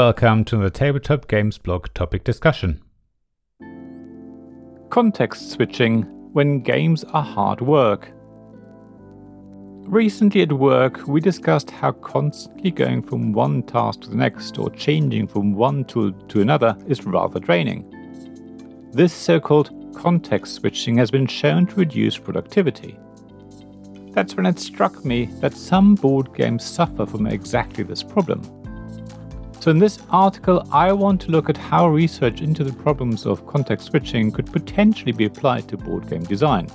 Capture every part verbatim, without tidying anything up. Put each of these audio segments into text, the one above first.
welcome to the Tabletop Games blog topic discussion. Context switching when games are hard work. Recently at work, we discussed how constantly going from one task to the next or changing from one tool to another is rather draining. This so-called context switching has been shown to reduce productivity. That's when it struck me that some board games suffer from exactly this problem. So in this article, I want to look at how research into the problems of context switching could potentially be applied to board game design.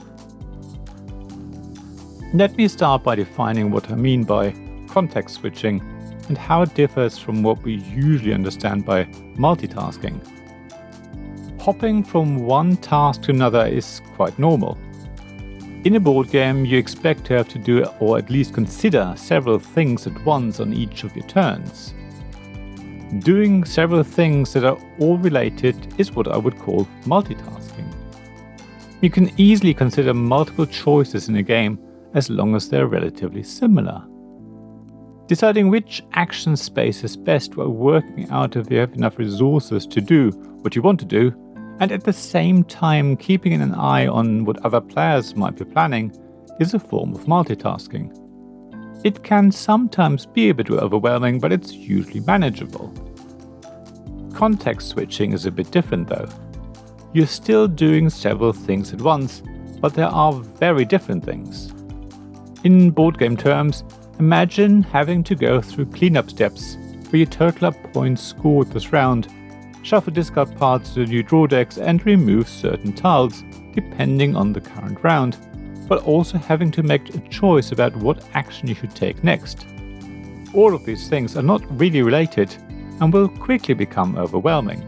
Let me start by defining what I mean by context switching and how it differs from what we usually understand by multitasking. Hopping from one task to another is quite normal. In a board game, you expect to have to do or at least consider several things at once on each of your turns. Doing several things that are all related is what I would call multitasking. You can easily consider multiple choices in a game as long as they're relatively similar. Deciding which action space is best while working out if you have enough resources to do what you want to do, and at the same time keeping an eye on what other players might be planning, is a form of multitasking. It can sometimes be a bit overwhelming, but it's usually manageable. Context switching is a bit different though. You're still doing several things at once, but there are very different things. In board game terms, imagine having to go through cleanup steps where you total up points scored this round, shuffle discard parts to the new draw decks and remove certain tiles depending on the current round, but also having to make a choice about what action you should take next. All of these things are not really related and will quickly become overwhelming.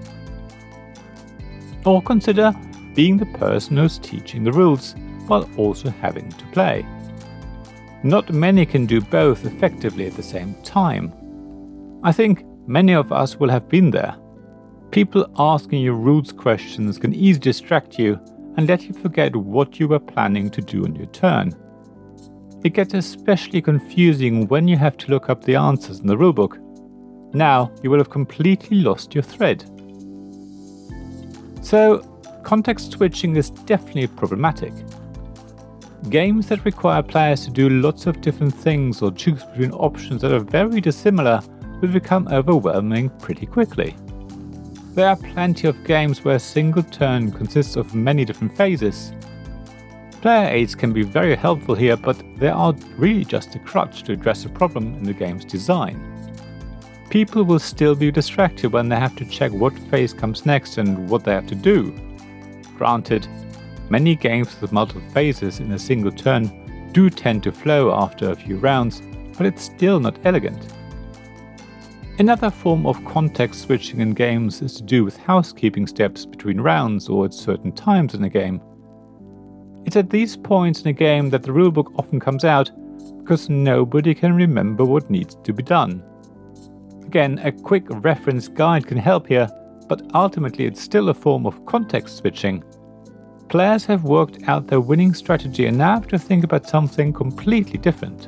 Or consider being the person who's teaching the rules while also having to play. Not many can do both effectively at the same time. I think many of us will have been there. People asking you rules questions can easily distract you and let you forget what you were planning to do on your turn. It gets especially confusing when you have to look up the answers in the rulebook. Now you will have completely lost your thread. So, context switching is definitely problematic. Games that require players to do lots of different things or choose between options that are very dissimilar will become overwhelming pretty quickly. There are plenty of games where a single turn consists of many different phases. Player aids can be very helpful here, but they are really just a crutch to address a problem in the game's design. People will still be distracted when they have to check what phase comes next and what they have to do. Granted, many games with multiple phases in a single turn do tend to flow after a few rounds, but it's still not elegant. Another form of context switching in games is to do with housekeeping steps between rounds or at certain times in a game. It's at these points in a game that the rulebook often comes out because nobody can remember what needs to be done. Again, a quick reference guide can help here, but ultimately it's still a form of context switching. Players have worked out their winning strategy and now have to think about something completely different.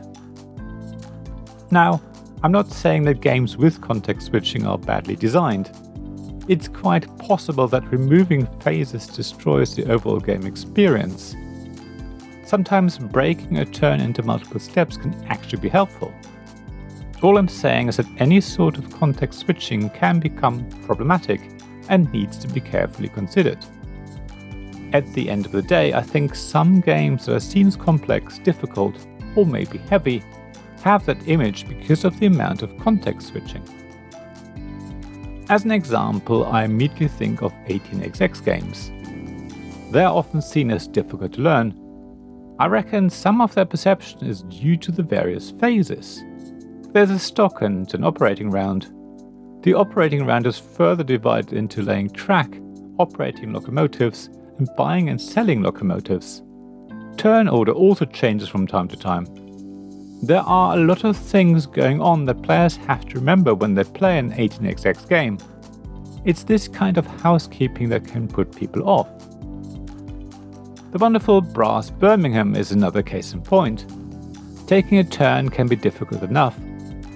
Now, I'm not saying that games with context switching are badly designed. It's quite possible that removing phases destroys the overall game experience. Sometimes breaking a turn into multiple steps can actually be helpful. All I'm saying is that any sort of context switching can become problematic and needs to be carefully considered. At the end of the day, I think some games that seem complex, difficult, or maybe heavy have that image because of the amount of context switching. As an example, I immediately think of eighteen X X games. They are often seen as difficult to learn. I reckon some of their perception is due to the various phases. There's a stock and an operating round. The operating round is further divided into laying track, operating locomotives, and buying and selling locomotives. Turn order also changes from time to time. There are a lot of things going on that players have to remember when they play an eighteen X X game. It's this kind of housekeeping that can put people off. The wonderful Brass Birmingham is another case in point. Taking a turn can be difficult enough.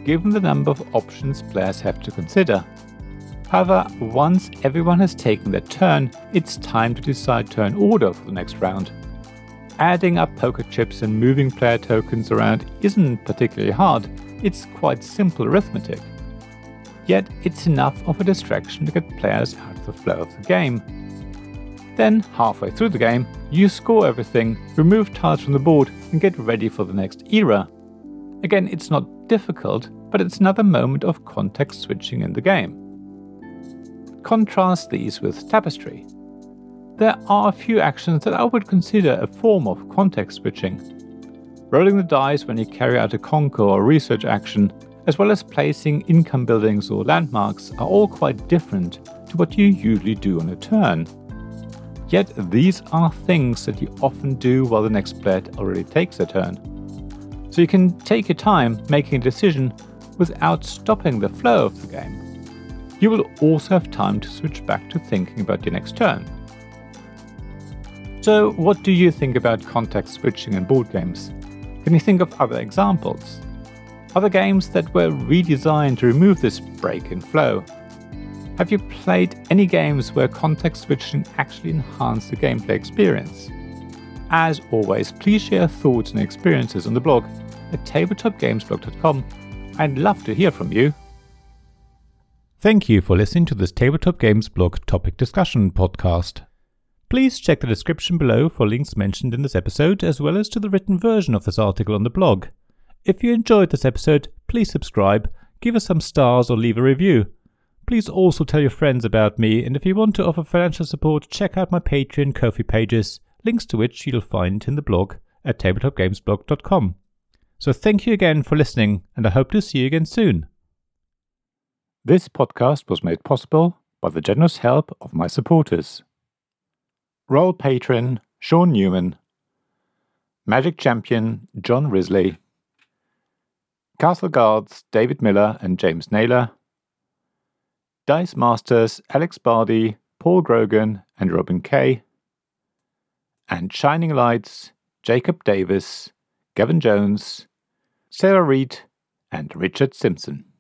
given the number of options players have to consider. However, once everyone has taken their turn, it's time to decide turn order for the next round. Adding up poker chips and moving player tokens around isn't particularly hard, it's quite simple arithmetic. Yet it's enough of a distraction to get players out of the flow of the game. Then, halfway through the game, you score everything, remove tiles from the board and get ready for the next era. Again, it's not difficult, but it's another moment of context switching in the game. Contrast these with Tapestry. There are a few actions that I would consider a form of context switching. Rolling the dice when you carry out a conquer or research action, as well as placing income buildings or landmarks, are all quite different to what you usually do on a turn. Yet these are things that you often do while the next player already takes a turn. So you can take your time making a decision without stopping the flow of the game. You will also have time to switch back to thinking about your next turn. So what do you think about context switching in board games? Can you think of other examples? Other games that were redesigned to remove this break in flow? Have you played any games where context switching actually enhanced the gameplay experience? As always, please share your thoughts and experiences on the blog at tabletop games blog dot com. I'd love to hear from you. Thank you for listening to this Tabletop Games blog topic discussion podcast. Please check the description below for links mentioned in this episode, as well as to the written version of this article on the blog. If you enjoyed this episode, please subscribe, give us some stars or leave a review. Please also tell your friends about me, and if you want to offer financial support, check out my Patreon and Ko-fi pages, links to which you'll find in the blog at tabletop games blog dot com. So thank you again for listening, and I hope to see you again soon. This podcast was made possible by the generous help of my supporters. Royal Patron Sean Newman, Magic Champion John Risley, Castle Guards David Miller and James Naylor, Dice Masters Alex Bardi, Paul Grogan and Robin Kay, and Shining Lights Jacob Davis, Gavin Jones, Sarah Reed and Richard Simpson.